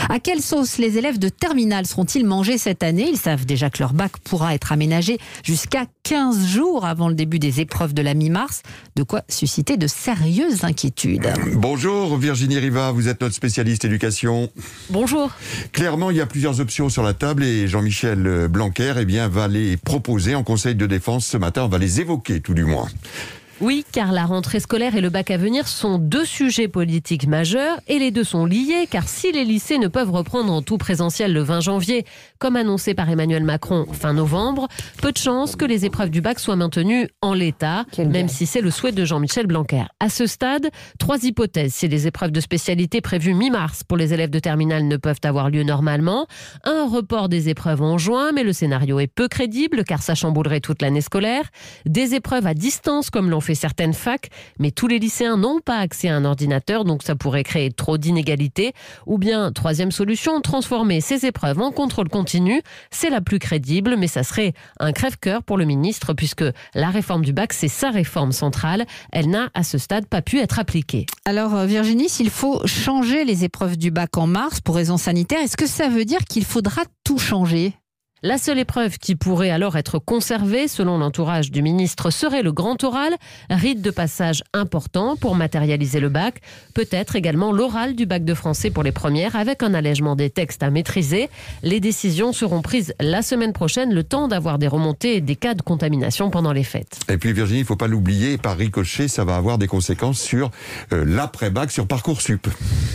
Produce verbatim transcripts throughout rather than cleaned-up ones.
À quelle sauce les élèves de terminale seront-ils mangés cette année? Ils savent déjà que leur bac pourra être aménagé jusqu'à quinze jours avant le début des épreuves de la mi-mars. De quoi susciter de sérieuses inquiétudes. Bonjour Virginie Riva, vous êtes notre spécialiste éducation. Bonjour. Clairement, il y a plusieurs options sur la table et Jean-Michel Blanquer eh bien, va les proposer en Conseil de défense ce matin. On va les évoquer tout du moins. Oui, car la rentrée scolaire et le bac à venir sont deux sujets politiques majeurs et les deux sont liés, car si les lycées ne peuvent reprendre en tout présentiel le vingt janvier, comme annoncé par Emmanuel Macron fin novembre, peu de chances que les épreuves du bac soient maintenues en l'état, Quel même bien. si c'est le souhait de Jean-Michel Blanquer. À ce stade, trois hypothèses si les épreuves de spécialité prévues mi-mars pour les élèves de terminale ne peuvent avoir lieu normalement. Un report des épreuves en juin, mais le scénario est peu crédible car ça chamboulerait toute l'année scolaire. Des épreuves à distance comme l'ont fait certaines facs, mais tous les lycéens n'ont pas accès à un ordinateur, donc ça pourrait créer trop d'inégalités. Ou bien, troisième solution, transformer ces épreuves en contrôle continu. C'est la plus crédible, mais ça serait un crève-cœur pour le ministre, puisque la réforme du bac, c'est sa réforme centrale. Elle n'a, à ce stade, pas pu être appliquée. Alors Virginie, s'il faut changer les épreuves du bac en mars pour raisons sanitaires, est-ce que ça veut dire qu'il faudra tout changer ? La seule épreuve qui pourrait alors être conservée, selon l'entourage du ministre, serait le grand oral, rite de passage important pour matérialiser le bac. Peut-être également l'oral du bac de français pour les premières, avec un allègement des textes à maîtriser. Les décisions seront prises la semaine prochaine, le temps d'avoir des remontées et des cas de contamination pendant les fêtes. Et puis Virginie, il ne faut pas l'oublier, par ricochet, ça va avoir des conséquences sur euh, l'après-bac, sur Parcoursup.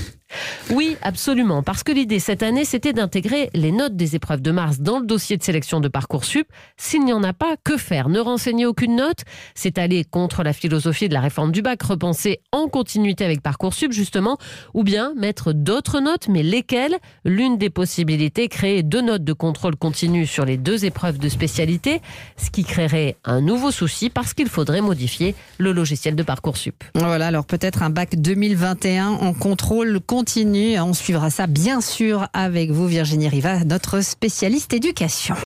Oui, absolument, parce que l'idée cette année, c'était d'intégrer les notes des épreuves de mars dans le dossier de sélection de Parcoursup. S'il n'y en a pas, que faire? Ne renseigner aucune note? C'est aller contre la philosophie de la réforme du bac, repenser en continuité avec Parcoursup, justement, ou bien mettre d'autres notes, mais lesquelles? L'une des possibilités, créer deux notes de contrôle continu sur les deux épreuves de spécialité, ce qui créerait un nouveau souci parce qu'il faudrait modifier le logiciel de Parcoursup. Voilà, alors peut-être un bac deux mille vingt et un en contrôle continu. On suivra ça bien sûr avec vous Virginie Riva, notre spécialiste éducation.